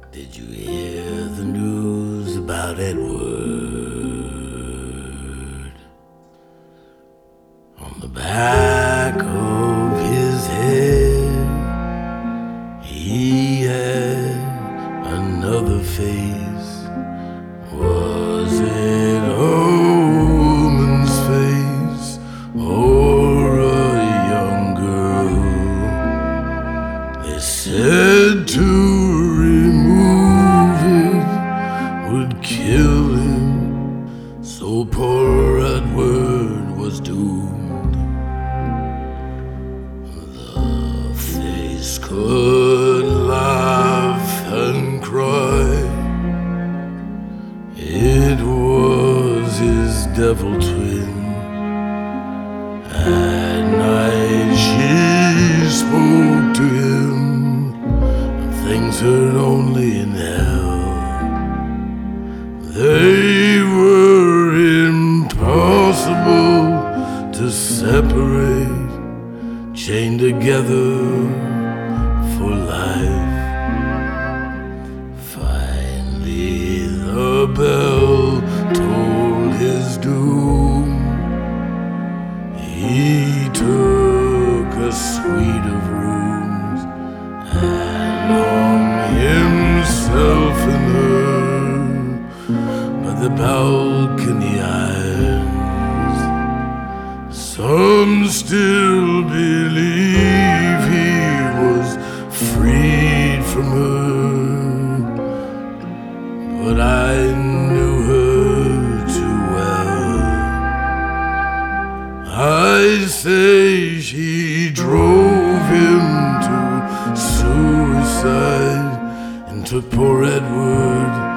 Did you hear the news about Edward? On the back of his head, he had another face. Was it a woman's face or a young girl? They said to remove it would kill him, so poor Edward was doomed. The face could laugh and cry. It was his devil twin. At night she spoke to him of things heard only in hell. They were impossible to separate, chained together for life. Finally the bell told his doom. He took a suite of rooms and hung himself in her by the balcony irons. Some still believe he was freed from her, but I knew her too well. I say she drove him to suicide and took poor Edward